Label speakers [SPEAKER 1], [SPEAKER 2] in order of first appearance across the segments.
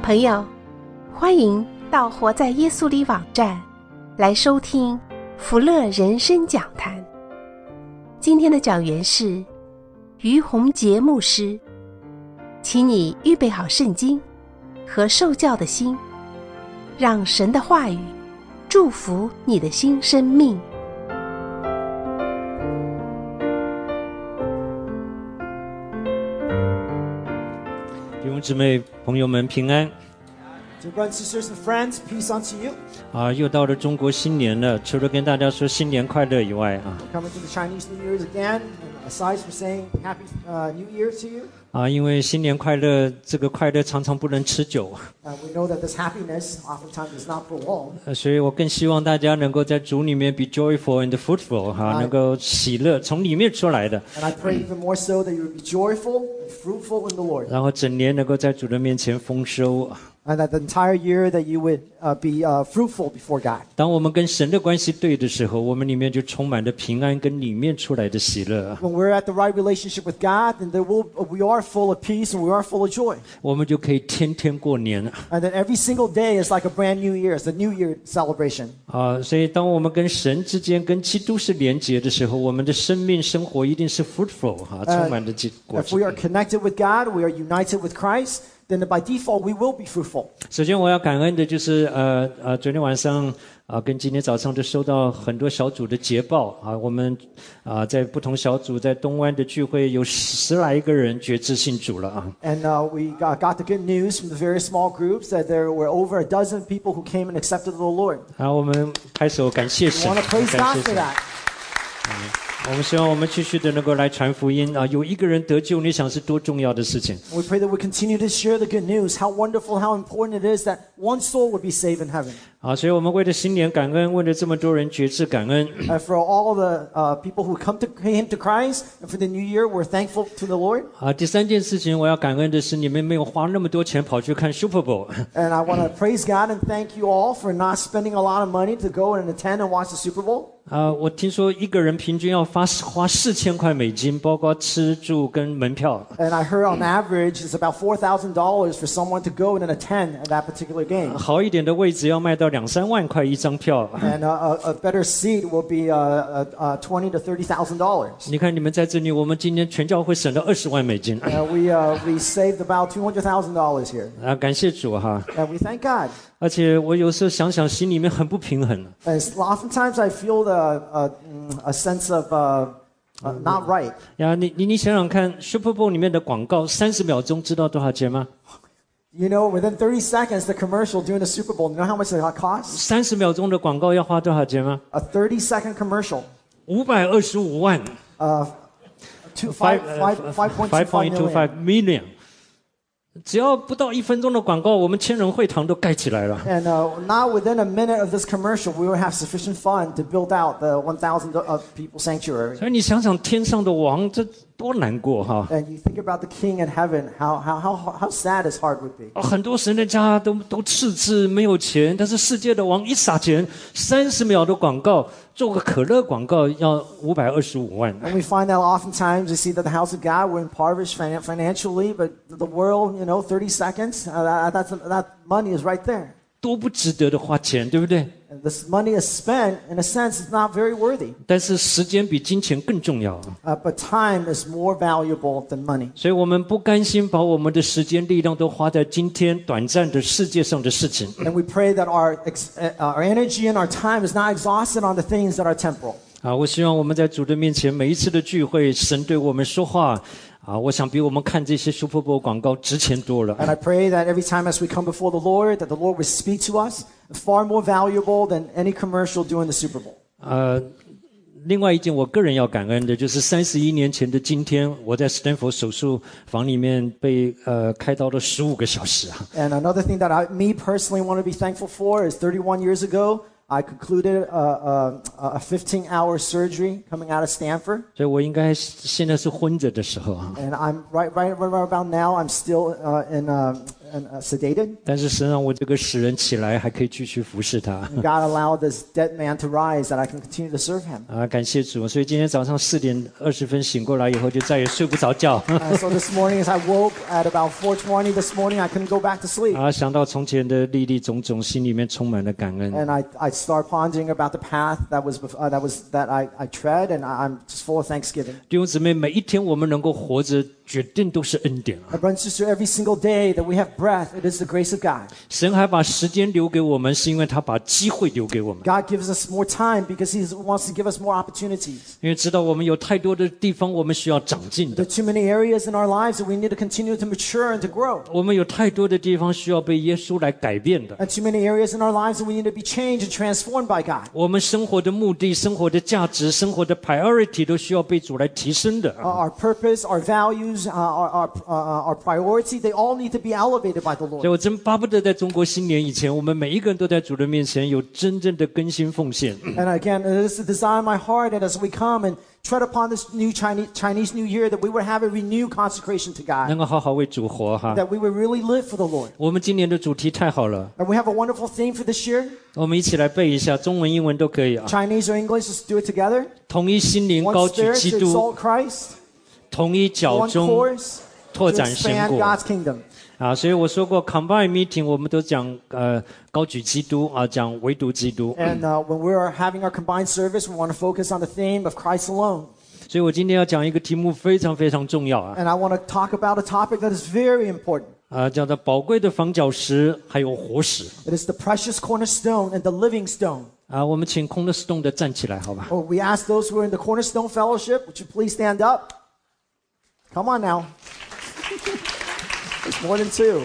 [SPEAKER 1] 朋友，欢迎到活在耶稣里网站来收听福乐人生讲坛。今天的讲员是于洪杰牧师，请你预备好圣经和受教的心，让神的话语祝福你的新生命。
[SPEAKER 2] 弟兄姊妹朋友们平安。
[SPEAKER 3] Dear brothers and sisters and friends, peace unto you.
[SPEAKER 2] 又到了中国新年了，除了跟大家说新年快乐以外
[SPEAKER 3] We're coming to the Chinese New Year's again, and aside from saying Happy New Year to you.
[SPEAKER 2] 因为新年快乐这个快乐常常不能持久
[SPEAKER 3] We know that this happiness oftentimes is not for long.
[SPEAKER 2] 所以我更希望大家能够在主里面 be joyful and fruitful 能够喜乐从里面出来的
[SPEAKER 3] And I pray even more so that you would be joyful and fruitful in the Lord.
[SPEAKER 2] 然后整年能够在主的面前丰收
[SPEAKER 3] And that the entire year that you would be fruitful before God.
[SPEAKER 2] 当我们跟神的关系对的时候，我们里面就充满了平安跟里面出来的喜乐
[SPEAKER 3] When we're at the right relationship with God, then we are full of peace and we are full of joy.
[SPEAKER 2] 我们就可以天天过年
[SPEAKER 3] And then every single day is like a brand new year. It's a New Year celebration.
[SPEAKER 2] 所以当我们跟神之间跟基督是连结的时候，我们的生命生活一定是 fruitful 充满了果
[SPEAKER 3] If
[SPEAKER 2] 子
[SPEAKER 3] we are connected with God, we are united with Christ, then by default we will be fruitful.
[SPEAKER 2] 首先我要感恩的就是昨天晚上跟今天早上都收到很多小组的捷报我们在不同小组在东湾的聚会有10来个人决志信主了
[SPEAKER 3] And we got the good news from the very small groups that there were over a dozen people who came and accepted the Lord.
[SPEAKER 2] 我们拍手感谢
[SPEAKER 3] We
[SPEAKER 2] 神
[SPEAKER 3] want to praise
[SPEAKER 2] 感
[SPEAKER 3] God
[SPEAKER 2] 谢
[SPEAKER 3] for
[SPEAKER 2] 神
[SPEAKER 3] that.
[SPEAKER 2] 我们希望我们继续的能够来传福音有一个人得救你想是多重要的事情
[SPEAKER 3] We pray that we continue to share the good news, how wonderful, how important it is that one soul would be saved in heaven.
[SPEAKER 2] 所以我们为了新年感恩为了这么多人决志感恩
[SPEAKER 3] And for all the people who came to Christ, and for the new year, we're thankful to the Lord.
[SPEAKER 2] 第三件事情我要感恩的是你们没有花那么多钱跑去看 Super Bowl
[SPEAKER 3] And I want to praise God and thank you all for not spending a lot of money to go and attend and watch the Super Bowl.
[SPEAKER 2] 我听说一个人平均要花4000块美金，包括吃住跟门票。
[SPEAKER 3] And I heard on average it's about $4,000 for someone to go and attend that particular game.
[SPEAKER 2] 好一点的位置要卖到2-3万块一张票。
[SPEAKER 3] And a better seat will be $20,000 to $30,000.
[SPEAKER 2] 你看你们在这里，我们今天全教会省了20万美金。
[SPEAKER 3] We saved about $200,000 here.
[SPEAKER 2] 感谢主哈。
[SPEAKER 3] And we thank God.
[SPEAKER 2] 而且我有时候想想，心里面很不平衡。
[SPEAKER 3] And oftentimes I feel a sense of not right.
[SPEAKER 2] 你想想看 ，Super Bowl 里面的广告30秒钟，知道多少钱吗？
[SPEAKER 3] You know, within 30 seconds, the commercial during the Super Bowl, you know how much that costs?
[SPEAKER 2] 30秒钟的广告要花多少钱吗？
[SPEAKER 3] A 30-second commercial.
[SPEAKER 2] 525万。5.25 million。只要不到1分钟的广告，我们千人会堂都盖起来了。
[SPEAKER 3] And not within a minute of this commercial, we will have sufficient fund to build out the 1,000 people sanctuary.
[SPEAKER 2] 所以你想想，天上的王这多难过哈！
[SPEAKER 3] And you think about the King in heaven, how sad his heart would be.
[SPEAKER 2] 很多神的家都赤字没有钱，但是世界的王一撒钱，30秒的广告，做个可乐广告要525万。
[SPEAKER 3] And we find that oftentimes we see that the house of God we're impoverished financially, but the world, 30 seconds, that money is right there.
[SPEAKER 2] 多不值得的花钱，对不对？
[SPEAKER 3] And this money is spent, in a sense, it's not very worthy.
[SPEAKER 2] 但是时间比金钱更重要。
[SPEAKER 3] But time is more valuable than money.
[SPEAKER 2] 所以我们不甘心把我们的时间、力量都花在今天短暂的世界上的事情。
[SPEAKER 3] And we pray that our energy and our time is not exhausted on the things that are temporal.
[SPEAKER 2] 我希望我们在主的面前，每一次的聚会，神对我们说话。我想比我们看这些 Super Bowl 广告值钱多了。
[SPEAKER 3] And I pray that every time as we come before the Lord, that the Lord would speak to us, far more valuable than any commercial during the Super Bowl.
[SPEAKER 2] 另外一件我个人要感恩的，就是31年前的今天，我在斯坦福手术房里面被开刀了15个小时。
[SPEAKER 3] And another thing that me personally want to be thankful for is 31 years ago, I concluded a 15-hour surgery coming out of Stanford.
[SPEAKER 2] 所以我应该现在是昏着的时候
[SPEAKER 3] And I'm right about now, I'm still sedated.
[SPEAKER 2] 但是神让我这个死人起来，还可以继续服侍他。
[SPEAKER 3] And God allowed this dead man to rise that I can continue to serve him.
[SPEAKER 2] 感谢主！所以今天早上4点20分醒过来以后，就再也睡不着觉。
[SPEAKER 3] So this morning, as I woke at about 4:20 this morning, I couldn't go back to sleep.
[SPEAKER 2] 想到从前的历历种种，心里面充满了感恩。
[SPEAKER 3] And I start pondering about the path that I tread, and I'm just full of thanksgiving.
[SPEAKER 2] 弟兄姊妹，每一天我们能够活着，决定都是恩典啊！
[SPEAKER 3] My brother and sister, every single day that we have breath, it is the grace of God.
[SPEAKER 2] 神还把时间留给我们，是因为他把机会留给我们。
[SPEAKER 3] God gives us more time because He wants to give us more opportunities.
[SPEAKER 2] 因为知道我们有太多的地方我们需要长进
[SPEAKER 3] There
[SPEAKER 2] 的，
[SPEAKER 3] are too many areas in our lives that we need to continue to mature and to grow.
[SPEAKER 2] 我们有太多的地方需要被耶稣来改变的。
[SPEAKER 3] And too many areas in our lives that we need to be changed and transformed by God.
[SPEAKER 2] 我们生活的目的、生活的价值、生活的 priority 都需要被主来提升的。
[SPEAKER 3] Our purpose, our values, our priority, they all need to be elevated by the
[SPEAKER 2] 所以
[SPEAKER 3] Lord.
[SPEAKER 2] 我真巴不得在中国新年以前，我们每一个人都在主的面前有真正的更新奉献。
[SPEAKER 3] And again, it is the desire in my heart that as we come and tread upon this new Chinese New Year, that we would have a renewed consecration to
[SPEAKER 2] 能
[SPEAKER 3] God,
[SPEAKER 2] 够好好为主活哈。
[SPEAKER 3] that we would really live for the Lord.
[SPEAKER 2] 我们今年的主题太好了，
[SPEAKER 3] And we have a wonderful theme for this year.
[SPEAKER 2] 我们一起来背一下，中文、英文都可以啊。
[SPEAKER 3] Chinese or English, let's do it together.
[SPEAKER 2] 统一心灵，
[SPEAKER 3] One
[SPEAKER 2] 高举
[SPEAKER 3] spirit
[SPEAKER 2] 基
[SPEAKER 3] to
[SPEAKER 2] 督，
[SPEAKER 3] exalt Christ.
[SPEAKER 2] 统一脚
[SPEAKER 3] One
[SPEAKER 2] 中
[SPEAKER 3] course
[SPEAKER 2] 拓
[SPEAKER 3] to
[SPEAKER 2] 展神
[SPEAKER 3] expand
[SPEAKER 2] 国
[SPEAKER 3] God's kingdom.
[SPEAKER 2] 所以我说过 combine meeting 我们都讲高举基督讲唯独基督。
[SPEAKER 3] And when we're having our combined service, we want to focus on the theme of Christ alone.
[SPEAKER 2] 所以我今天要讲一个题目非常非常重要啊，
[SPEAKER 3] And I want to talk about a topic that is very important.
[SPEAKER 2] 叫做宝贵的房角石还有活石。
[SPEAKER 3] It is the precious cornerstone and the living stone.
[SPEAKER 2] 我们请Cornerstone的站起来好吧。
[SPEAKER 3] Oh, we ask those who are in the Cornerstone Fellowship, would you please stand up? Come on now. It's more than two.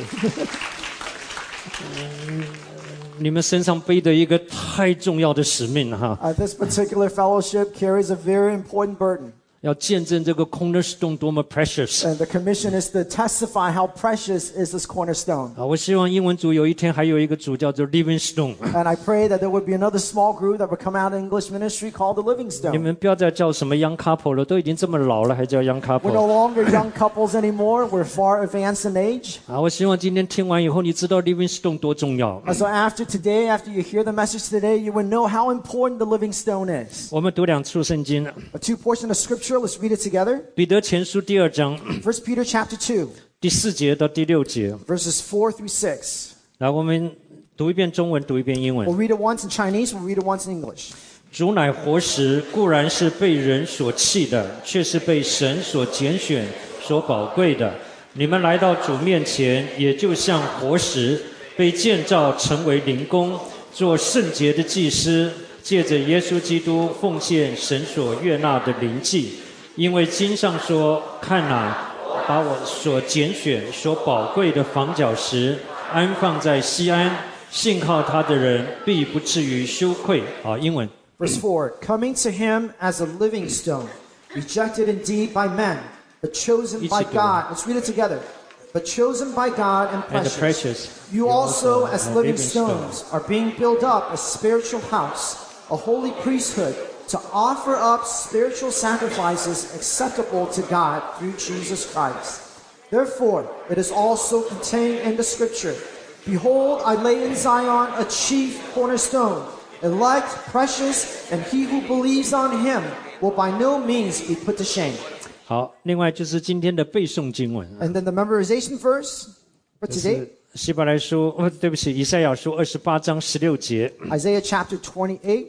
[SPEAKER 2] 你们身上背的一个太重要的使命哈，
[SPEAKER 3] This particular fellowship carries a very important burden.
[SPEAKER 2] 要见证这个 Cornerstone 多么 precious。
[SPEAKER 3] And the commission is to testify how precious is this cornerstone.
[SPEAKER 2] 我希望英文组有一天还有一个组叫做 Living Stone。
[SPEAKER 3] And I pray that there would be another small group that would come out in English ministry called the Living
[SPEAKER 2] 你
[SPEAKER 3] Stone.
[SPEAKER 2] 们不要再叫什么 Young Couple 了，都已经这么老了还叫 Young
[SPEAKER 3] We're no
[SPEAKER 2] Couple。
[SPEAKER 3] longer young couples anymore. We're far advanced in age.
[SPEAKER 2] 我希望今天听完以后，你知道 Living Stone 多重要。
[SPEAKER 3] And so after today, after you hear the message today, you would know how important the Living Stone is.
[SPEAKER 2] 我们读2处圣经，
[SPEAKER 3] Two portions of scripture, let's read it together.
[SPEAKER 2] 彼得前书第2章
[SPEAKER 3] 1 Peter chapter 2,
[SPEAKER 2] 第4节到第6节。
[SPEAKER 3] verses 4 through 6.
[SPEAKER 2] 来，我们读一遍中文，读一遍英文
[SPEAKER 3] We'll。read it once in Chinese, we'll read it once in English.
[SPEAKER 2] 主乃活石，固然是被人所弃的，却是被神所拣选、所宝贵的。你们来到主面前，也就像活石，被建造成为灵宫，做圣洁的祭司，借着耶稣基督奉献神所悦纳的灵祭。因为经上说：“看哪，把我所拣选、所宝贵的房角石安放在西安，信靠他的人必不至于羞愧。”英文。
[SPEAKER 3] Verse 4, coming to him as a living stone, rejected indeed by men, but chosen by God. Let's read it together. But chosen by God and precious. You also, as living stones, are being built up a spiritual house, a holy priesthood, to offer up spiritual sacrifices acceptable to God through Jesus Christ. Therefore, it is also contained in the scripture, Behold, I lay in Zion a chief cornerstone, elect, precious, and he who believes on him will by no means be put to shame.
[SPEAKER 2] 好，另外就是今天的背诵经文，
[SPEAKER 3] And then the memorization verse for
[SPEAKER 2] 是
[SPEAKER 3] today,
[SPEAKER 2] 希伯来书，对不起，以赛亚书28章16节。
[SPEAKER 3] Isaiah chapter 28,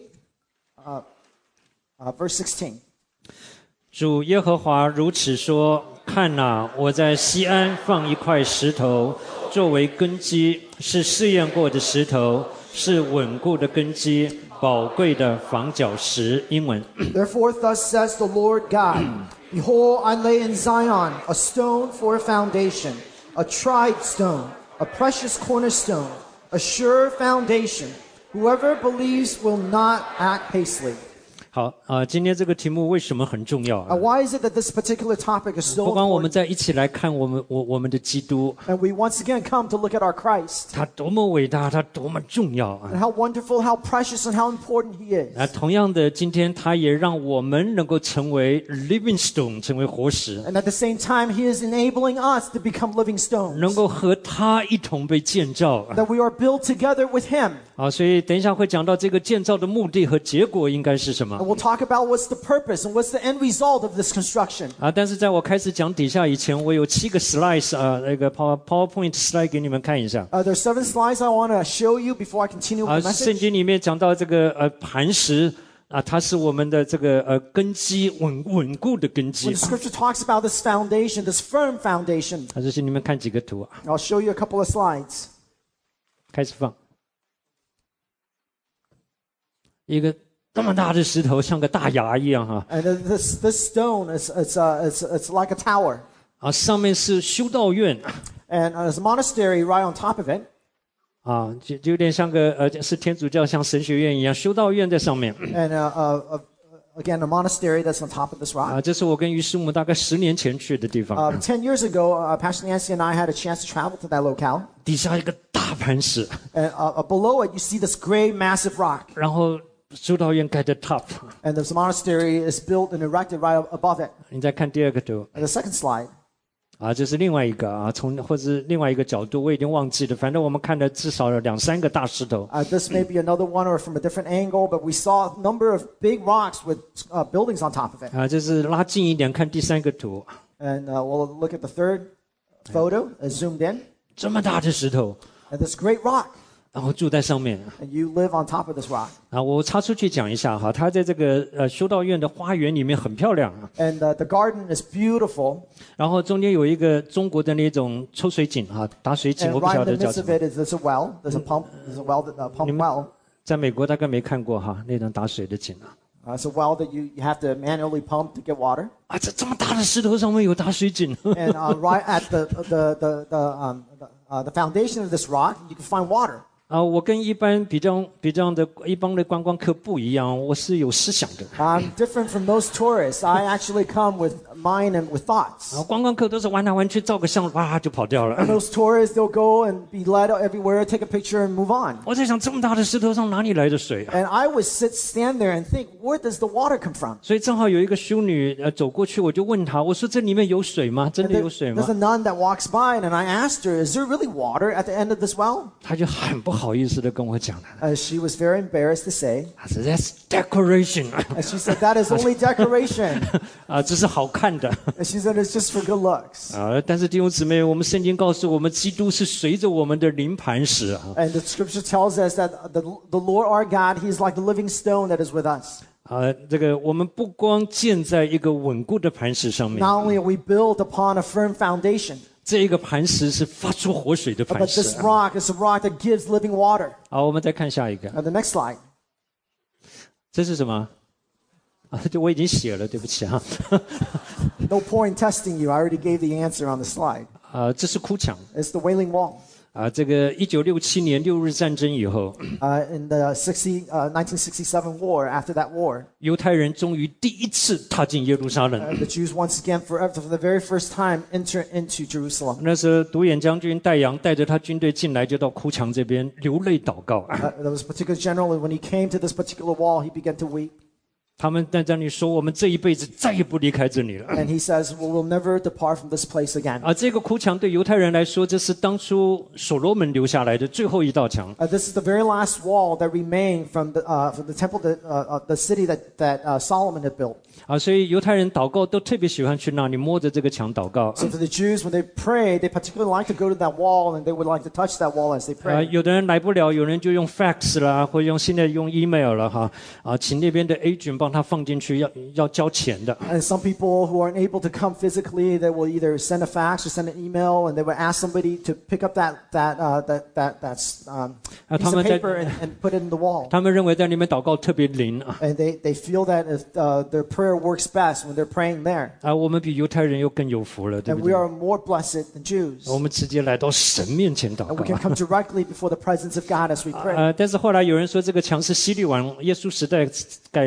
[SPEAKER 3] verse 16.
[SPEAKER 2] 主耶和华如此说：看哪，我在西安放一块石头，作为根基，是试验过的石头，是稳固的根基，宝贵的房角石。英文。
[SPEAKER 3] Therefore, thus says the Lord God, Behold, I lay in Zion a stone for a foundation, a tried stone, a precious cornerstone, a sure foundation. Whoever believes will not act hastily.
[SPEAKER 2] 好今天这个题目为什么很重要
[SPEAKER 3] Why is it that this particular topic is so
[SPEAKER 2] 不光我们
[SPEAKER 3] important?
[SPEAKER 2] 再一起来看我们的基督
[SPEAKER 3] And we once again come to look at our Christ
[SPEAKER 2] 他多么伟大他多么重要
[SPEAKER 3] and how wonderful, how precious, and how important He is.
[SPEAKER 2] 同样的今天他也让我们能够成为 living stone 成为活石
[SPEAKER 3] And at the same time, He is enabling us to become living
[SPEAKER 2] 能
[SPEAKER 3] stones.
[SPEAKER 2] 够和他一同被建造
[SPEAKER 3] That we are built together with Him.
[SPEAKER 2] 所以等一下会讲到这个建造的目的和结果应该是什么
[SPEAKER 3] And we'll talk about what's the purpose and what's the end result of this construction.
[SPEAKER 2] 但是在我开始讲底下以前我有7个 slides 那个 PowerPoint slide 给你们看一下
[SPEAKER 3] There's 7 slides I want to show you before I continue with the
[SPEAKER 2] 圣
[SPEAKER 3] message.
[SPEAKER 2] 经里面讲到这个磐石它是我们的这个根基稳固的根基
[SPEAKER 3] When the scripture talks about this foundation, this firm foundation,
[SPEAKER 2] 这是你们看几个图
[SPEAKER 3] I'll show you a couple of slides.
[SPEAKER 2] 开始放一个这么大的石头像个大牙一样
[SPEAKER 3] And this stone it's like a tower.
[SPEAKER 2] 上面是修道院
[SPEAKER 3] And there's a monastery right on top of it.
[SPEAKER 2] 就有点像个是天主教像神学院一样修道院在上面
[SPEAKER 3] And again, a monastery that's on top of this rock.
[SPEAKER 2] 这是我跟于师母大概10年前去的地方
[SPEAKER 3] 10 years ago, Pastor Nancy and I had a chance to travel to that locale.
[SPEAKER 2] 底下一个大磐石
[SPEAKER 3] And below it, you see this great, massive rock.
[SPEAKER 2] 然后修道院盖在 top
[SPEAKER 3] And this monastery is built and erected right above it.
[SPEAKER 2] 你再看第二个图
[SPEAKER 3] And the second slide.
[SPEAKER 2] 这是另外一个从或者另外一个角度我已经忘记了反正我们看了至少有2-3个大石头
[SPEAKER 3] This may be another one or from a different angle, but we saw a number of big rocks with buildings on top of it.
[SPEAKER 2] 这是拉近一点看第3个图
[SPEAKER 3] And we'll look at the third photo, zoomed in.
[SPEAKER 2] 这么大的石头
[SPEAKER 3] And this great rock.
[SPEAKER 2] 然后住在上面
[SPEAKER 3] And you live on top of this rock.
[SPEAKER 2] 我插出去讲一下它在这个修道院的花园里面很漂亮
[SPEAKER 3] And the garden is beautiful.
[SPEAKER 2] 然后中间有一个中国的那种抽水井打水井
[SPEAKER 3] And
[SPEAKER 2] 我不
[SPEAKER 3] right
[SPEAKER 2] 晓
[SPEAKER 3] in
[SPEAKER 2] 得
[SPEAKER 3] the
[SPEAKER 2] 叫
[SPEAKER 3] midst
[SPEAKER 2] 什
[SPEAKER 3] of
[SPEAKER 2] 么
[SPEAKER 3] it is there's a well. There's a pump. There's a well that pump well.
[SPEAKER 2] 在美国大概没看过那种打水的井
[SPEAKER 3] It's a well that you have to manually pump to get water.
[SPEAKER 2] 这么大的石头上面有打水井
[SPEAKER 3] And right at the foundation of this rock, you can find water.
[SPEAKER 2] 我跟一般比较的一般的观光客不一样我是有思想的
[SPEAKER 3] I'm different from most tourists. I actually come with mind and with thoughts.
[SPEAKER 2] 观光客都是玩来玩去照个相哇就跑掉了
[SPEAKER 3] Most tourists, they'll go and be led everywhere, take a picture and move on.
[SPEAKER 2] 我在想这么大的石头上哪里来的水
[SPEAKER 3] And I would stand there and think, where does the water come from?
[SPEAKER 2] 所以正好有一个修女走过去我就问她我说这里面有水吗真的有水吗
[SPEAKER 3] There's a nun that walks by and I asked her, is there really water at the end of this well?
[SPEAKER 2] 她就很不好意思的跟我讲
[SPEAKER 3] She was very embarrassed to say.
[SPEAKER 2] 她说 That's decoration
[SPEAKER 3] And she said, that is only decoration.
[SPEAKER 2] 这是好看的
[SPEAKER 3] And she said, it's just for good looks.
[SPEAKER 2] 但是弟兄姊妹我们圣经告诉我们基督是随着我们的灵磐石
[SPEAKER 3] And the scripture tells us that the Lord our God, He's like the living stone that is with us.
[SPEAKER 2] 这个我们不光建在一个稳固的磐石上面
[SPEAKER 3] Not only are we built upon a firm foundation,
[SPEAKER 2] 这一个磐石是发出活水的磐
[SPEAKER 3] but
[SPEAKER 2] 石
[SPEAKER 3] this rock is a rock that gives living water.
[SPEAKER 2] 好我们再看下一个
[SPEAKER 3] The next slide.
[SPEAKER 2] 这是什么我已经写了对不起
[SPEAKER 3] No point testing you. I already gave the answer on the slide.
[SPEAKER 2] 这是哭墙
[SPEAKER 3] It's the Wailing Wall.
[SPEAKER 2] 这个1967年6日战争以后
[SPEAKER 3] In the 1967 war, after that war,
[SPEAKER 2] 犹太人终于第一次踏进耶路撒冷
[SPEAKER 3] the Jews once again, for the very first time, enter into Jerusalem.
[SPEAKER 2] 那时候独眼将军戴阳带着他军队进来就到哭墙这边流泪祷告
[SPEAKER 3] There was a particular general, and when he came to this particular wall, he began to weep.
[SPEAKER 2] 他们在这里说我们这一辈子再也不离开这里了
[SPEAKER 3] And he says, well, we'll never depart from this place again.
[SPEAKER 2] 这个哭墙对犹太人来说这是当初所罗门留下来的最后一道墙
[SPEAKER 3] This is the very last wall that remained from the temple, the city that Solomon had built.
[SPEAKER 2] 所以犹太人祷告都特别喜欢去那里摸着这个墙祷告
[SPEAKER 3] So for the Jews, when they pray, they particularly like to go to that wall and they would like to touch that wall as they pray.
[SPEAKER 2] 有的人来不了有人就用 fax 啦或用现在用 email 了请那边的 agent 帮他放进去要交钱的
[SPEAKER 3] And some people who aren't able to come physically, they will either send a fax or send an email, and they would ask somebody to pick up that piece of paper and put it in the wall.
[SPEAKER 2] 他们认为在里面祷告特别灵
[SPEAKER 3] And they feel that their prayer works best when they're praying there.
[SPEAKER 2] 我们比犹太人又更有福了对
[SPEAKER 3] And
[SPEAKER 2] 不
[SPEAKER 3] we
[SPEAKER 2] 对
[SPEAKER 3] are more blessed than Jews.
[SPEAKER 2] 我们直接来到神面前祷
[SPEAKER 3] And
[SPEAKER 2] 告
[SPEAKER 3] we can come directly before the presence of God as we pray.
[SPEAKER 2] 但是后来有人说这个墙是希律王耶稣时代盖的不是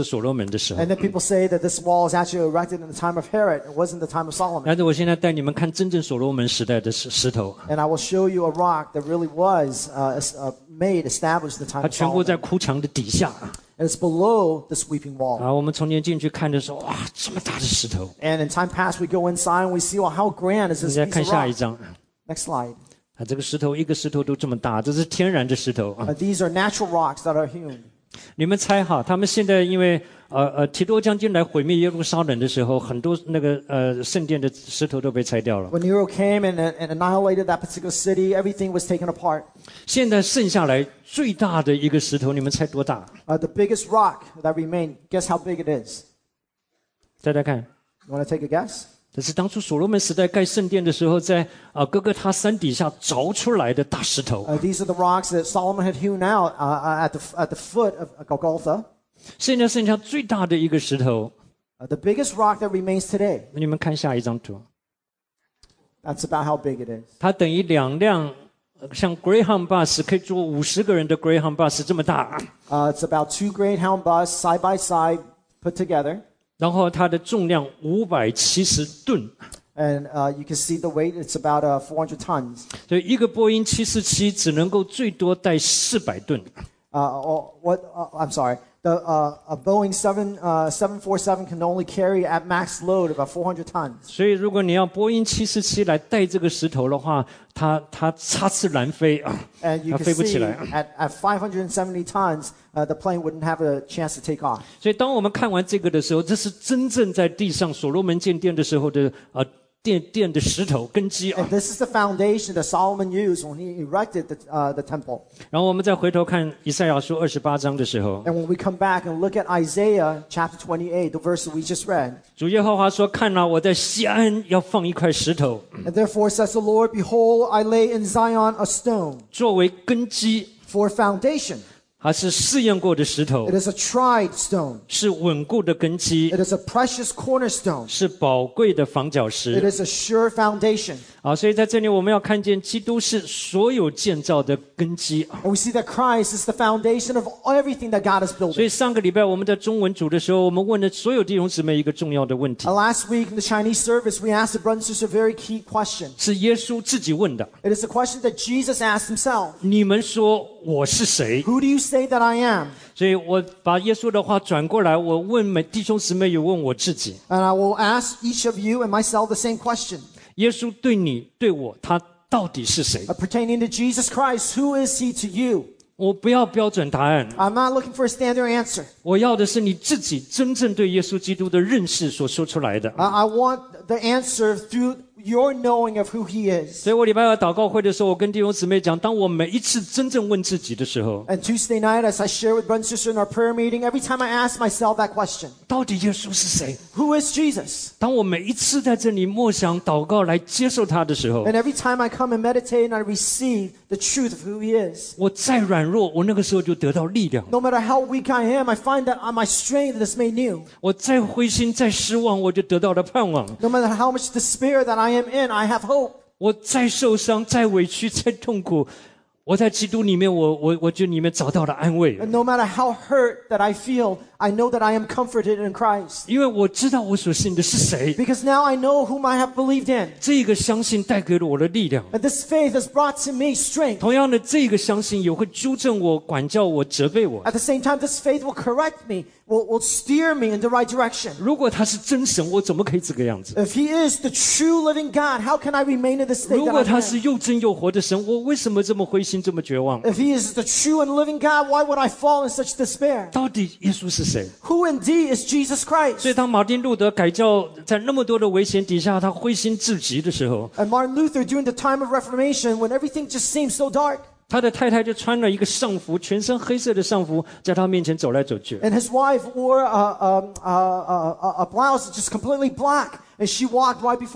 [SPEAKER 2] 所罗门的时候。
[SPEAKER 3] And then people say that this wall is actually erected in the time of Herod. It wasn't the time of Solomon.
[SPEAKER 2] 但是我现在带你们看真正所罗门时代的石头。
[SPEAKER 3] And I will show you a rock that really was established in the time
[SPEAKER 2] 它
[SPEAKER 3] of
[SPEAKER 2] 全部在
[SPEAKER 3] Solomon.
[SPEAKER 2] 哭墙的底下。
[SPEAKER 3] And it's below the sweeping wall.
[SPEAKER 2] 我们从前进去看的时候，哇，这么大的石头。
[SPEAKER 3] And in time past, we go inside and we see, well, how grand is
[SPEAKER 2] 你
[SPEAKER 3] this
[SPEAKER 2] 再
[SPEAKER 3] piece
[SPEAKER 2] 看
[SPEAKER 3] of
[SPEAKER 2] 下一
[SPEAKER 3] rock?
[SPEAKER 2] 张。
[SPEAKER 3] Next slide.
[SPEAKER 2] 这个石头一个石头都这么大，这是天然的石头。
[SPEAKER 3] These are natural rocks that are hewn.
[SPEAKER 2] 你们猜哈，他们现在因为提多将军来毁灭耶路撒冷的时候，很多那个圣殿的石头都被拆掉了。
[SPEAKER 3] When Nero came and annihilated that particular city, everything was taken apart.
[SPEAKER 2] 现在剩下来最大的一个石头，你们猜多大？
[SPEAKER 3] The biggest rock that remained, guess how big it is?
[SPEAKER 2] 猜猜看。
[SPEAKER 3] You want to take a guess?
[SPEAKER 2] 这是当初所罗门时代盖圣殿的时候，在哥哥他山底下凿出来的大石头。
[SPEAKER 3] These are the rocks that Solomon had hewn out at the foot of Golgotha.
[SPEAKER 2] 现在剩下最大的一个石头。
[SPEAKER 3] The biggest rock that remains today.
[SPEAKER 2] 你们看下一张图。
[SPEAKER 3] That's about how big it is.
[SPEAKER 2] 它等于2辆像 Greyhound bus 可以坐50个人的 Greyhound bus 这么大。
[SPEAKER 3] It's about 2 Greyhound bus side by side put together.
[SPEAKER 2] 然后它的重量570吨。
[SPEAKER 3] And you can see the weight. It's about 400 tons.
[SPEAKER 2] 所以一个波音747只能够最多带400吨。
[SPEAKER 3] I'm sorry. A Boeing 747 can only carry at max load about 400 tons.
[SPEAKER 2] 所以如果你要波音747来带这个石头的话，它插翅难飞啊，
[SPEAKER 3] And you
[SPEAKER 2] 它
[SPEAKER 3] can
[SPEAKER 2] 飞不起
[SPEAKER 3] see
[SPEAKER 2] 来。
[SPEAKER 3] at 570 tons, the plane wouldn't have a chance to take off.
[SPEAKER 2] 所以当我们看完这个的时候，这是真正在地上所罗门建殿的时候的殿的石头根基啊。
[SPEAKER 3] And this is the foundation that Solomon used when he erected the temple.
[SPEAKER 2] 然后我们再回头看以赛亚书28章的时候，
[SPEAKER 3] And when we come back and look at Isaiah chapter 28, the verse that we just read,
[SPEAKER 2] 主耶和华说：“看哪，我在西安要放一块石头，
[SPEAKER 3] and therefore says the Lord, behold, I lay in Zion a stone
[SPEAKER 2] 作为根基，
[SPEAKER 3] for foundation.
[SPEAKER 2] 还是试验过的石头
[SPEAKER 3] It，is a tried stone.
[SPEAKER 2] 是稳固的根基，
[SPEAKER 3] It is a precious cornerstone.
[SPEAKER 2] 是宝贵的房角
[SPEAKER 3] It
[SPEAKER 2] 石。
[SPEAKER 3] is a sure foundation.
[SPEAKER 2] 所以在这里我们要看见，基督是所有建造的根基。
[SPEAKER 3] And we see that Christ is the foundation of everything that God is
[SPEAKER 2] 所
[SPEAKER 3] building.
[SPEAKER 2] 以上个礼拜我们在中文组的时候，我们问了所有弟兄姊妹一个重要的问题，
[SPEAKER 3] Last week in the Chinese service, we asked the brothers and sisters a very key question.
[SPEAKER 2] 是耶稣自己问的：
[SPEAKER 3] It is a question that Jesus asked himself.
[SPEAKER 2] 你们说我是谁？
[SPEAKER 3] Who do you say that I am?
[SPEAKER 2] 所以我把耶稣的话转过来，我问每弟兄姊妹，也问我自己。
[SPEAKER 3] And I will ask each of you and myself the same question.
[SPEAKER 2] 耶稣对你对我，他到底是谁？
[SPEAKER 3] Pertaining to Jesus Christ, who is he to you?
[SPEAKER 2] 我不要标准答案，
[SPEAKER 3] I'm not looking for a standard answer.
[SPEAKER 2] 我要的是你自己真正对耶稣基督的认识所说出来的。
[SPEAKER 3] I want the answer through your knowing of who he is.
[SPEAKER 2] 所以我礼拜二祷告会的时候，我跟弟兄姊妹讲，当我每一次真正问自己的时候，
[SPEAKER 3] And Tuesday night, as I share with brothers and sisters in our prayer meeting, every time I ask myself that question,
[SPEAKER 2] 到底耶稣是谁？
[SPEAKER 3] who is Jesus?
[SPEAKER 2] 当我每一次在这里默想祷告来接受他的时候，
[SPEAKER 3] And every time I come and meditate and I receive the truth of who he is,
[SPEAKER 2] 我再软弱，我那个时候就得到力量；
[SPEAKER 3] no matter how weak I am, I find that my strength is made new.
[SPEAKER 2] 我再灰心、再失望，我就得到了盼望；
[SPEAKER 3] No matter how much despair that I am in, I have hope.
[SPEAKER 2] 我再受伤、再委屈、再痛苦，我在基督里面，我就里面找到了安慰，
[SPEAKER 3] And no matter how hurt that I feel, I know that I am comforted in Christ.
[SPEAKER 2] 因为我知道我所信的是谁。
[SPEAKER 3] Because now I know whom I have believed in.
[SPEAKER 2] 这个相信带给了我的力量，
[SPEAKER 3] And this faith has brought to me strength.
[SPEAKER 2] 同样的，这个相信也会纠正我、管教我、责备我。
[SPEAKER 3] At the same time, this faith will correct me, will steer me in the right direction.
[SPEAKER 2] 如果他是真神，我怎么可以这个样子？
[SPEAKER 3] If he is the true living God, how can I remain in the state
[SPEAKER 2] 如
[SPEAKER 3] that
[SPEAKER 2] 果
[SPEAKER 3] I'm
[SPEAKER 2] 他
[SPEAKER 3] in?
[SPEAKER 2] 是又真又活的神，我为什么这么灰心、这么绝望？
[SPEAKER 3] If he is the true and living God, why would I fall in such despair?
[SPEAKER 2] 到底耶稣是谁？
[SPEAKER 3] Who indeed is Jesus
[SPEAKER 2] 所
[SPEAKER 3] Christ?
[SPEAKER 2] 以当马丁路德改教在那么多的危险底下，他灰心至极的时候，
[SPEAKER 3] And Martin Luther, during the time of Reformation, when everything just seemed so dark,
[SPEAKER 2] 他的太太就穿了一个上服，全身黑色的上服，在他面前走来走去。
[SPEAKER 3] and his wife wore a blouse just completely black, and she walked right before him.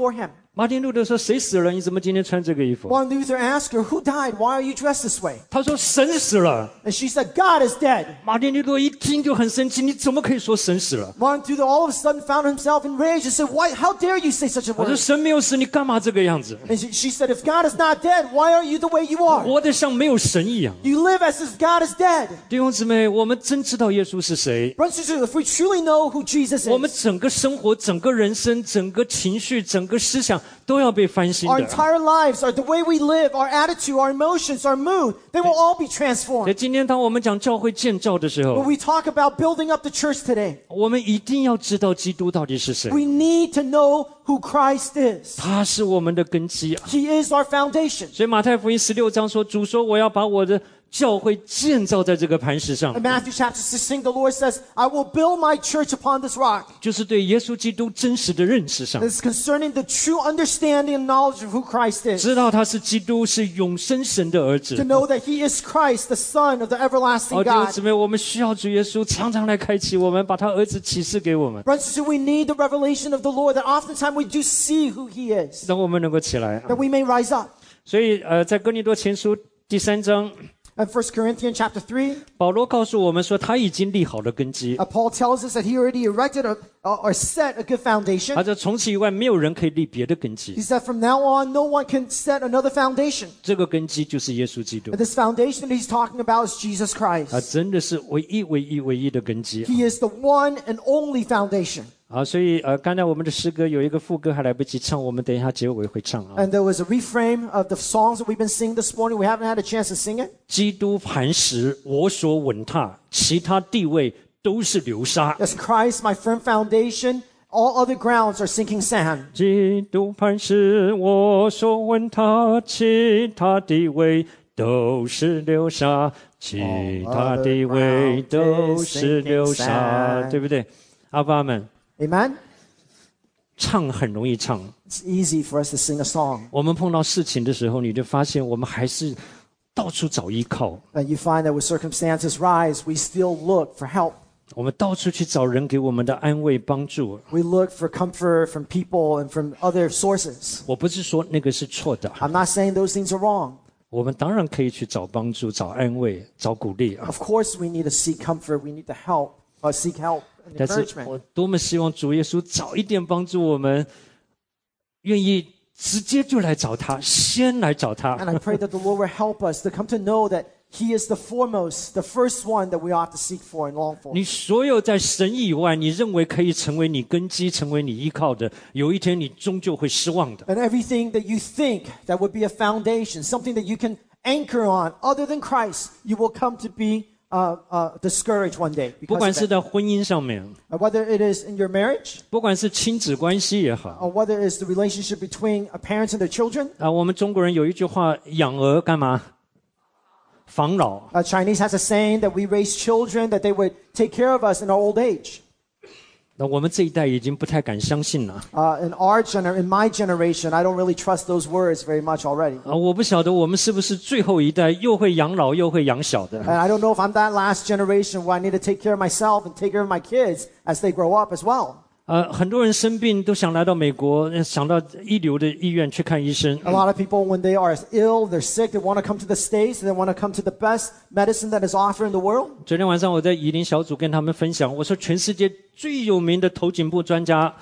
[SPEAKER 2] 马丁路德说：“谁死了？你怎么今天穿这个衣服
[SPEAKER 3] Martin Luther asked her, "Who died? Why are you dressed this way?"？”
[SPEAKER 2] 他说：“神死了。”
[SPEAKER 3] And she said, "God is dead."
[SPEAKER 2] 马丁路德一听就很生气：“你怎么可以说神死了
[SPEAKER 3] Martin Luther all of a sudden found himself enraged and said, "How dare you say such a？”
[SPEAKER 2] 我说：“
[SPEAKER 3] word?
[SPEAKER 2] 神没有死，你干嘛这个样子？
[SPEAKER 3] And she said, "If God is not dead, why are you the way you are?
[SPEAKER 2] 活得像没有神一样。”
[SPEAKER 3] You live as if God is dead."
[SPEAKER 2] 弟兄姊妹，我们真知道耶稣是谁，
[SPEAKER 3] Brothers and sisters, if we truly know who Jesus
[SPEAKER 2] 我们
[SPEAKER 3] is,
[SPEAKER 2] 整个生活、整个人生、整个情绪、整个思想都要被翻新
[SPEAKER 3] our
[SPEAKER 2] 的。
[SPEAKER 3] entire lives, the way we live, our attitude, our emotions, our mood, they will all be
[SPEAKER 2] 所以
[SPEAKER 3] transformed.
[SPEAKER 2] 今天当我们讲教会建造的时
[SPEAKER 3] When
[SPEAKER 2] 候，
[SPEAKER 3] we talk about building up the church today,
[SPEAKER 2] 我们一定要知道基督到底是谁。
[SPEAKER 3] we need to know who Christ is.
[SPEAKER 2] 他是我们的根基啊！
[SPEAKER 3] He is our foundation.
[SPEAKER 2] 所以马太福音16章说：“主说，我要把我的教会建造在这个磐石上。”
[SPEAKER 3] In Matthew chapter 16, the Lord says, "I will build my church upon this rock."
[SPEAKER 2] 就是对耶稣基督真实的认识上，
[SPEAKER 3] This is concerning the true understanding and knowledge of who Christ is.
[SPEAKER 2] 知道他是基督，是永生神的儿
[SPEAKER 3] To
[SPEAKER 2] 子。
[SPEAKER 3] know that He is Christ, the Son of the everlasting
[SPEAKER 2] 弟兄
[SPEAKER 3] God.
[SPEAKER 2] 姊妹，我们需要主耶稣常常来开启我们，把他儿子启示给我们，
[SPEAKER 3] Brothers and sisters, we need the revelation of the Lord, that oftentimes we do see who He is,
[SPEAKER 2] 让我们能够起来。
[SPEAKER 3] that we may rise up.
[SPEAKER 2] 所以，在哥林多前书第3章，
[SPEAKER 3] In 1 Corinthians chapter 3,
[SPEAKER 2] 保罗告诉我们说，他已经立好了根基，
[SPEAKER 3] Paul tells us that he already erected or set a good foundation.
[SPEAKER 2] 他说从此以外没有人可以立别的根
[SPEAKER 3] He
[SPEAKER 2] 基，
[SPEAKER 3] said from now on, no one can set another foundation.
[SPEAKER 2] 这个根基就是耶稣基督
[SPEAKER 3] And，this foundation that he's talking about is Jesus
[SPEAKER 2] 他
[SPEAKER 3] Christ.
[SPEAKER 2] 真的是唯一的根基。
[SPEAKER 3] He is the one and only foundation.
[SPEAKER 2] 所以刚才我们的诗歌有一个副歌还来不及唱，我们等一下结尾会唱啊。
[SPEAKER 3] And there was a reframe of the songs that we've been singing this morning. We haven't had a chance to sing it.
[SPEAKER 2] 基督磐石，我所稳踏，其他地位都是流沙。
[SPEAKER 3] Yes, Christ, my firm foundation. All other grounds are sinking sand.
[SPEAKER 2] 基督磐石，我所稳踏，其他地位都是流沙，其他地位都是流沙，对不对？阿爸们，
[SPEAKER 3] Amen?
[SPEAKER 2] 唱很容易唱，
[SPEAKER 3] It's easy for us to sing a song.
[SPEAKER 2] 我们碰到事情的时候，你就发现我们还是到处找依靠，
[SPEAKER 3] And you find that when circumstances rise, we still look for help.
[SPEAKER 2] 我们到处去找人给我们的安慰帮助。
[SPEAKER 3] We look for comfort from people and from other sources.
[SPEAKER 2] 我不是说那个是错的，
[SPEAKER 3] I'm not saying those things are wrong.
[SPEAKER 2] 我们当然可以去找帮助、找安慰、找鼓励啊。
[SPEAKER 3] Of course, we need to seek comfort. We need to seek help and
[SPEAKER 2] 但是
[SPEAKER 3] encouragement.
[SPEAKER 2] 我多么希望主耶稣早一点帮助我们，愿意直接就来找他，先来找他。
[SPEAKER 3] And I pray that the Lord will help us to come to know that He is the foremost, the first one that we ought to seek for and long for.
[SPEAKER 2] 你所有在神以外，你认为可以成为你根基、成为你依靠的，有一天你终究会失望的。
[SPEAKER 3] And everything that you think that would be a foundation, something that you can anchor on other than Christ, you will come to be discouraged one day
[SPEAKER 2] 不管
[SPEAKER 3] because
[SPEAKER 2] 是
[SPEAKER 3] of it.
[SPEAKER 2] 在婚姻上面，
[SPEAKER 3] Whether it is in your marriage
[SPEAKER 2] 不管是亲子关系也好
[SPEAKER 3] or whether it's the relationship between parents and their children.
[SPEAKER 2] 我们中国人有一句话：养儿干嘛？防老。
[SPEAKER 3] Chinese has a saying that we raise children that they would take care of us in our old age.
[SPEAKER 2] 那我们这一代已经不太敢相信了。
[SPEAKER 3] In my generation, I don't really trust those words very much already.
[SPEAKER 2] 我不晓得我们是不是最后一代又会养老又会养小的。
[SPEAKER 3] And I don't know if I'm that last generation where I need to take care of myself and take care of my kids as they grow up as well.
[SPEAKER 2] 很多人生病都想来到美国，想到一流的医院去看医生。
[SPEAKER 3] A lot of people, when they are ill, they're sick, they want to come to the States, and they want to come to the best medicine that is offered in the world.
[SPEAKER 2] 昨天晚上我在以林小组跟他们分享，我说全世界最有名的头颈部专家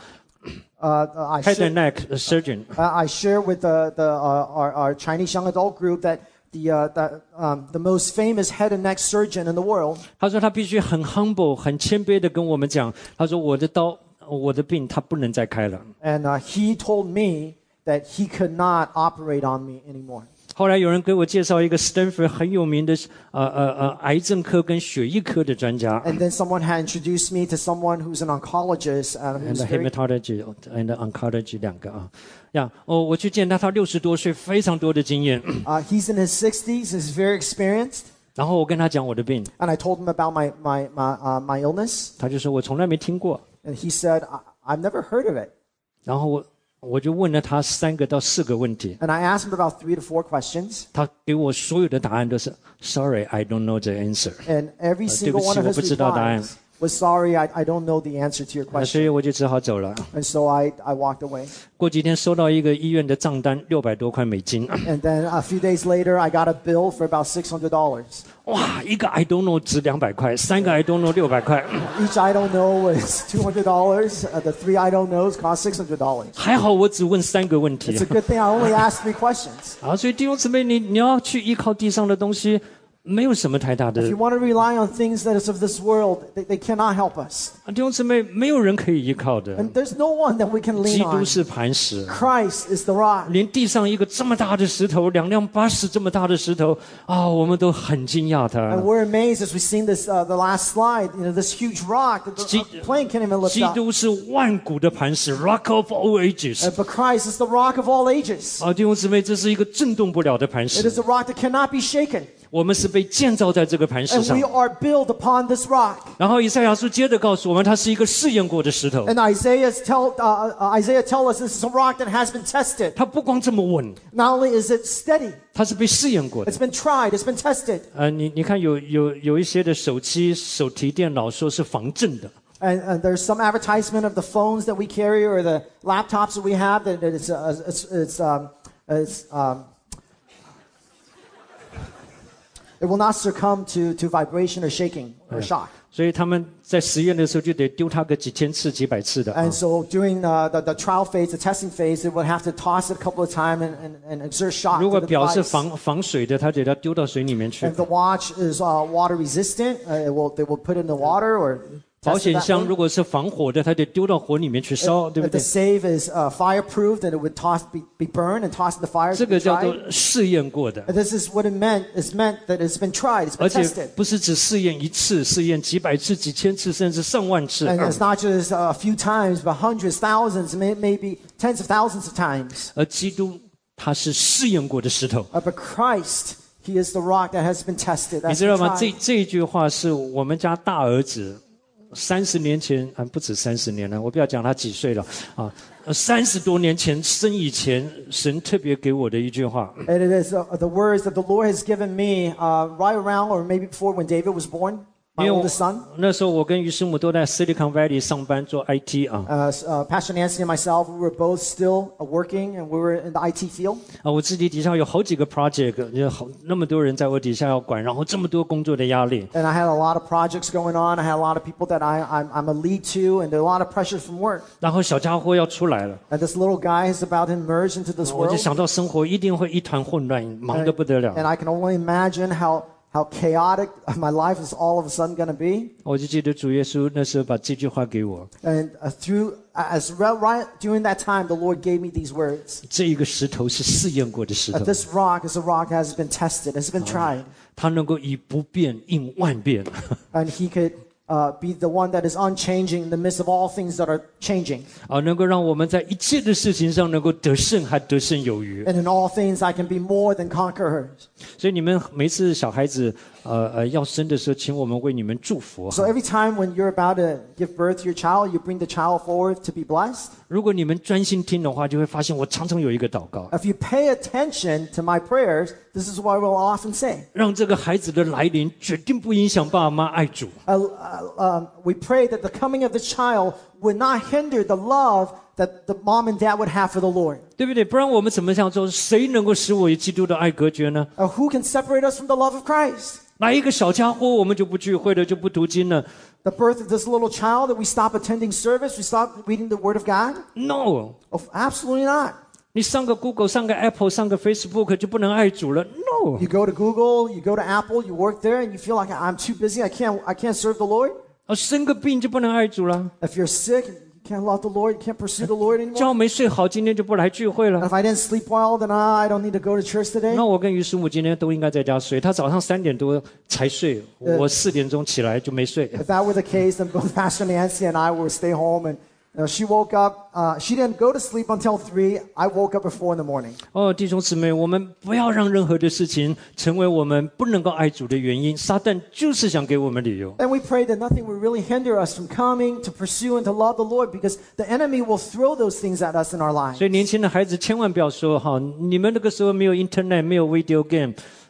[SPEAKER 3] I
[SPEAKER 2] head and neck surgeon，
[SPEAKER 3] share with our Chinese young adult group that the most famous head and neck surgeon in the world.
[SPEAKER 2] 他说他必须很 humble、很谦卑的跟我们讲，他说我的刀、我的病他不能再开了。
[SPEAKER 3] And he told me that he could not operate on me anymore.
[SPEAKER 2] 后来有人给我介绍一个 Stanford 很有名的癌症科跟血液科的专家
[SPEAKER 3] And then someone had introduced me to someone who's an oncologist.
[SPEAKER 2] ，and
[SPEAKER 3] Who's very,
[SPEAKER 2] hematology and oncology 两个啊。我去见他，他60多岁，非常多的经验。
[SPEAKER 3] he's in his 60s. He's very experienced.
[SPEAKER 2] 然后我跟他讲我的病，
[SPEAKER 3] And I told him about my illness.
[SPEAKER 2] 他就说我从来没听过。
[SPEAKER 3] And he said, I've never heard of it.
[SPEAKER 2] 然后我就问了他3个到4个问题，
[SPEAKER 3] And I asked him about 3 to 4 questions.
[SPEAKER 2] 他给我所有的答案都是 Sorry, I don't know the answer。
[SPEAKER 3] And every single one of his
[SPEAKER 2] 对不起，我不知道答案。
[SPEAKER 3] replies was sorry, I don't know the answer to your
[SPEAKER 2] 所以
[SPEAKER 3] question.
[SPEAKER 2] 我就只好走了。
[SPEAKER 3] And so I walked away.
[SPEAKER 2] 过几天收到一个医院的账单，600多块美金。
[SPEAKER 3] And then a few days later, I got a bill for about $600.
[SPEAKER 2] 哇，一个 I don't know 值200块，3个 I don't know 600块。
[SPEAKER 3] Each I don't know was $200. The 3 I don't knows cost $600.
[SPEAKER 2] 还好我只问3个问题
[SPEAKER 3] It's a good thing I only asked 3 questions.
[SPEAKER 2] 啊，所以弟兄姊妹，你要去依靠地上的东西，没有什么太大的。
[SPEAKER 3] If you want to rely on things that is of this world, they cannot help us.
[SPEAKER 2] 弟兄姊妹，没有人可以依靠的。
[SPEAKER 3] And there's no one that we can
[SPEAKER 2] 基
[SPEAKER 3] lean
[SPEAKER 2] 督
[SPEAKER 3] on.
[SPEAKER 2] 是磐石，
[SPEAKER 3] Christ is the rock.
[SPEAKER 2] 连地上一个这么大的石头，2辆巴士这么大的石头啊，我们都很惊讶它。
[SPEAKER 3] And we're amazed as we've seen this, the last slide, this huge rock that the plane can't even lift
[SPEAKER 2] 基
[SPEAKER 3] up.
[SPEAKER 2] 督是万古的磐石 ，Rock of all ages。
[SPEAKER 3] But Christ is the rock of all ages.
[SPEAKER 2] 啊，弟兄姊妹，这是一个震动不了的磐
[SPEAKER 3] It
[SPEAKER 2] 石。
[SPEAKER 3] is a rock that cannot be shaken.
[SPEAKER 2] 我们是被建造在这个磐石
[SPEAKER 3] And
[SPEAKER 2] 上
[SPEAKER 3] we。are built upon this rock.
[SPEAKER 2] 然后以赛亚书接着告诉我们，它是一个试验过的石头。
[SPEAKER 3] And Isaiah tell us this is a rock that has been tested.
[SPEAKER 2] 它不光这么稳，
[SPEAKER 3] Not only is it steady,
[SPEAKER 2] 它是被试验过的。
[SPEAKER 3] it's been tried, it's been tested.
[SPEAKER 2] 你看有一些的手机、手提電腦說是防震的。
[SPEAKER 3] And there's some advertisement of the phones that we carry or the laptops that we have that it will not succumb to vibration or shaking or shock.
[SPEAKER 2] 所以他们在实验的时候就得丢它个几千次、几百次的。
[SPEAKER 3] And so during the trial phase, the testing phase, it would have to toss it a couple of times and exert shock
[SPEAKER 2] 如
[SPEAKER 3] to
[SPEAKER 2] 果
[SPEAKER 3] the
[SPEAKER 2] 表是
[SPEAKER 3] device.
[SPEAKER 2] 防水的，它得要丢到水里面去
[SPEAKER 3] If。the watch is water resistant, they will put it in the water or
[SPEAKER 2] 保
[SPEAKER 3] test it
[SPEAKER 2] 险
[SPEAKER 3] that
[SPEAKER 2] 箱
[SPEAKER 3] way.
[SPEAKER 2] 如果是防火的，它得丢到火里面去烧，对不
[SPEAKER 3] If the
[SPEAKER 2] 对？
[SPEAKER 3] save is fireproof, then it would be burned and tossed in the fire.
[SPEAKER 2] 这
[SPEAKER 3] To
[SPEAKER 2] 个
[SPEAKER 3] be
[SPEAKER 2] 叫做
[SPEAKER 3] tried.
[SPEAKER 2] 试验过的，
[SPEAKER 3] And this is what it meant. It's meant that it's been tried. It's
[SPEAKER 2] 而
[SPEAKER 3] been
[SPEAKER 2] 且
[SPEAKER 3] tested.
[SPEAKER 2] 不是只试验一次，试验几百次、几千次，甚至上万次。
[SPEAKER 3] And it's not just a few times, but hundreds, thousands, maybe tens of thousands of times.
[SPEAKER 2] 而基督他是试验过的石头，
[SPEAKER 3] But Christ, He is the rock that has been tested.
[SPEAKER 2] 你
[SPEAKER 3] That's
[SPEAKER 2] 知道
[SPEAKER 3] been
[SPEAKER 2] 吗？
[SPEAKER 3] tried.
[SPEAKER 2] 这一句话是我们家大儿子30年前不止30年了，我不要讲他几岁了啊，30多年前生以前，神特别给我的一句话。
[SPEAKER 3] And it is the words that the Lord has given me right around or maybe before when David was born,
[SPEAKER 2] 因
[SPEAKER 3] my
[SPEAKER 2] 为
[SPEAKER 3] oldest son.
[SPEAKER 2] 那时候我跟于师母都在 Silicon Valley 上班做 IT 啊，
[SPEAKER 3] Pastor Nancy and myself, we were both still working and we were in the IT field.
[SPEAKER 2] 我自己底下有好几个 project， 有那么多人在我底下要管，然后这么多工作的压力。
[SPEAKER 3] And I had a lot of projects going on. I had a lot of people that I'm a lead to, and there are a lot of pressure from work.
[SPEAKER 2] 然后小家伙要出来了，
[SPEAKER 3] And this little guy is about to emerge into this
[SPEAKER 2] 我就
[SPEAKER 3] world.
[SPEAKER 2] 想到生活一定会一团混乱，忙得不得了。
[SPEAKER 3] And I can only imagine how chaotic my life is all of a sudden going to be.
[SPEAKER 2] 我就记得主耶稣那时候把这句话给我，
[SPEAKER 3] And right during that time, the Lord gave me these words.
[SPEAKER 2] 这一个石头是试验过的石头，
[SPEAKER 3] This rock is a rock that has been tested, has been tried.
[SPEAKER 2] 它能够以不变应万变。
[SPEAKER 3] And He could be the one that is unchanging in the midst of all things that are changing.
[SPEAKER 2] 能够让我们在一切的事情上能够得胜，还得胜有余。
[SPEAKER 3] And in all things, I can be more than conquerors.
[SPEAKER 2] 所以你们每次小孩子要生的时候，请我们为你们祝福。
[SPEAKER 3] So every time when you're about to give birth to your child, you bring the child forward to be blessed.
[SPEAKER 2] 如果你们专心听的话，就会发现我常常有一个祷告，
[SPEAKER 3] If you pay attention to my prayers, this is what I will often say.
[SPEAKER 2] 让这个孩子的来临决定不影响爸妈爱主。
[SPEAKER 3] We pray that the coming of the child would not hinder the love that the mom and dad would have for the Lord.
[SPEAKER 2] 对不对？不然我们怎么想说，谁能够使我与基督的爱隔绝呢？
[SPEAKER 3] Who can separate us from the love of Christ?
[SPEAKER 2] 来一个小家伙，我们就不聚会了，就不读经了
[SPEAKER 3] The birth of this little child, that we stop attending service, we stop reading the Word of God?
[SPEAKER 2] ？No，
[SPEAKER 3] Oh, absolutely not.
[SPEAKER 2] 你上个 Google， 上个 Apple， 上个 Facebook 就不能爱主了 ？No，
[SPEAKER 3] You go to Google, you go to Apple, you work there, and you feel like I'm too busy, I can't serve the Lord.
[SPEAKER 2] 生个病就不能爱主了。
[SPEAKER 3] If you're sick, you can't love the Lord, you can't pursue the Lord anymore.
[SPEAKER 2] 觉没睡好，今天就不来聚会
[SPEAKER 3] And
[SPEAKER 2] 了。
[SPEAKER 3] if I didn't sleep well, then I don't need to go to church today.
[SPEAKER 2] 那我跟于师母今天都应该在家睡，他早上3点多才睡，我4点钟起来就没睡。
[SPEAKER 3] If that were the case, then both Pastor Nancy and I would stay home. And she woke up. She didn't go to sleep until 3. I woke up at 4 in the morning.
[SPEAKER 2] 弟兄姊妹，我们不要让任何的事情成为我们不能够爱主的原因。撒旦就是想给我们理由。
[SPEAKER 3] And we pray that nothing will really hinder us from coming to pursue and to love the Lord, because the enemy will throw those things at us in our lives.
[SPEAKER 2] 所以年轻的孩子千万不要说你们那个时候没有 internet， 没有 video game，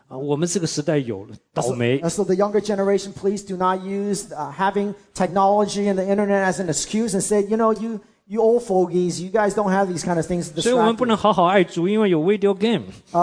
[SPEAKER 2] 我们这个时代有了，倒霉。
[SPEAKER 3] So the younger generation, please do not use having technology and the internet as an excuse and say, you old fogies, you guys don't have these kind of things to distract
[SPEAKER 2] 所以我们不能好好爱主，因为有 video game。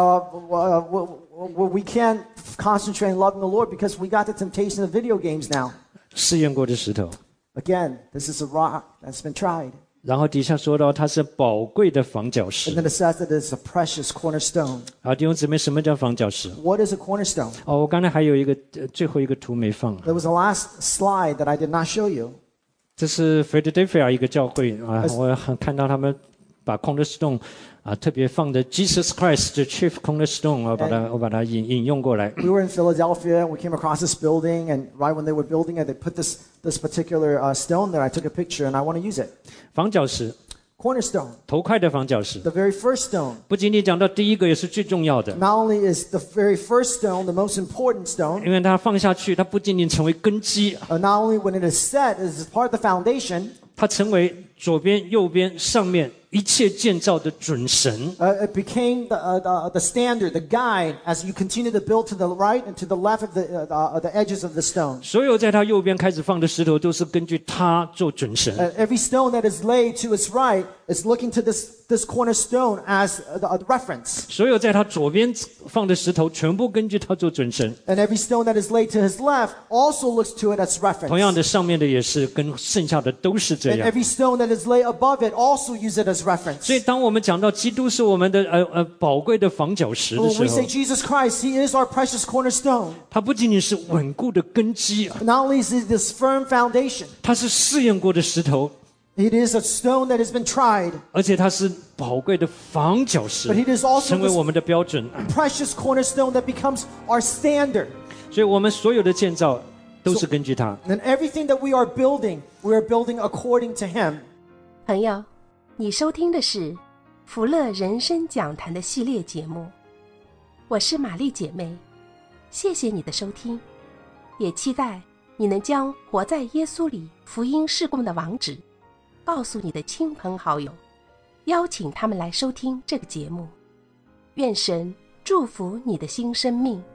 [SPEAKER 3] we can't concentrate on loving the Lord because we got the temptation of video games now.
[SPEAKER 2] 试验过的石头。
[SPEAKER 3] Again, this is a rock that's been tried.
[SPEAKER 2] 然后底下说到它是宝贵的房角石。
[SPEAKER 3] And then it says that it's a precious cornerstone.
[SPEAKER 2] 好，弟兄姊妹，什么叫房角石？
[SPEAKER 3] What is a cornerstone?
[SPEAKER 2] 我刚才还有一个最后一个图没放。
[SPEAKER 3] There was a last slide that I did not show you.
[SPEAKER 2] 这是 Philadelphia 一个教会我看到他们把 cornerstone 特别放的 Jesus Christ the chief cornerstone 我把它引用过来。
[SPEAKER 3] We were in Philadelphia and we came across this building, and right when they were building it, they put this particular stone there. I took a picture and I want to use it.
[SPEAKER 2] 房角石
[SPEAKER 3] Cornerstone.
[SPEAKER 2] 头块的房角石。
[SPEAKER 3] The very first stone.
[SPEAKER 2] 不仅仅讲到第一个，也是最重要的。
[SPEAKER 3] Not only is the very first stone the most important stone,
[SPEAKER 2] 因为它放下去，它不仅仅成为根基，
[SPEAKER 3] not only when it is set is part of the foundation,
[SPEAKER 2] 它成为左边、右边、上面一切建造的准绳。
[SPEAKER 3] it became the standard, the guide as you continue to build to the right and to the left of the edges of the stone.
[SPEAKER 2] 所有在它右边开始放的石头，都是根据它做准绳。
[SPEAKER 3] Every stone that is laid to its right is looking to this cornerstone as the reference.
[SPEAKER 2] 所有在它左边放的石头，全部根据它做准绳。
[SPEAKER 3] And every stone that is laid to his left also looks to it as reference.
[SPEAKER 2] 同样的，上面的也是，跟剩下的都是这
[SPEAKER 3] And
[SPEAKER 2] 样。
[SPEAKER 3] every stone that is laid above it also use it as reference.
[SPEAKER 2] 所以，当我们讲到基督是我们的宝贵的房角石的
[SPEAKER 3] When
[SPEAKER 2] 时
[SPEAKER 3] we
[SPEAKER 2] 候
[SPEAKER 3] say，Jesus Christ, He is our precious cornerstone.
[SPEAKER 2] 它不仅仅是稳固的根基，
[SPEAKER 3] Not only is it this firm foundation,
[SPEAKER 2] 它是试验过的石头，
[SPEAKER 3] it is a stone that has been tried,
[SPEAKER 2] 而且它是宝贵的房角石
[SPEAKER 3] but，it is also
[SPEAKER 2] 成为
[SPEAKER 3] this
[SPEAKER 2] 我们的标准。
[SPEAKER 3] precious cornerstone that becomes our standard.
[SPEAKER 2] 所以，我们所有的建造都是根据它。
[SPEAKER 3] And everything that we are building according to Him.
[SPEAKER 1] 朋友，你收听的是福乐人生讲坛的系列节目，我是玛丽姐妹，谢谢你的收听，也期待你能将活在耶稣里福音事工的网址告诉你的亲朋好友，邀请他们来收听这个节目。愿神祝福你的新生命。